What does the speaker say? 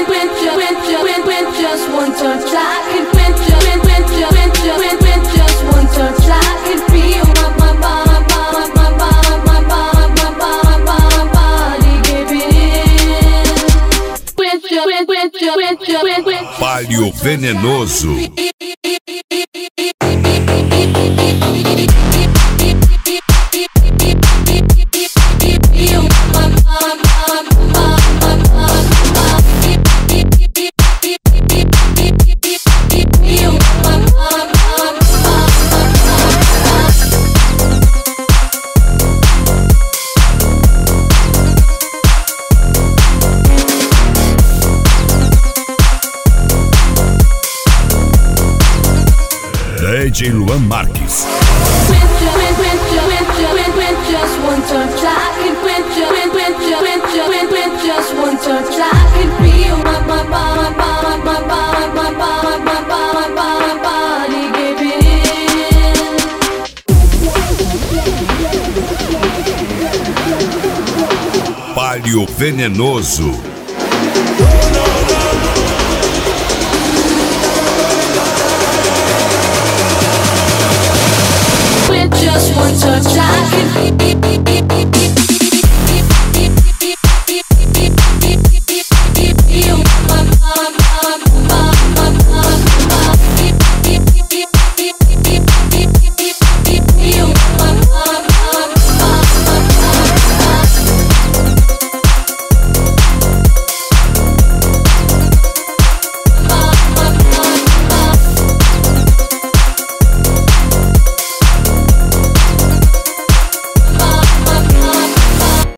just one touch, I can just one touch, I can feel my body giving in. Palio Venenoso. DJ Luan Marques. Just one touch, I can just one touch, I can feel my body giving in. Palio Venenoso. Just one touch, I can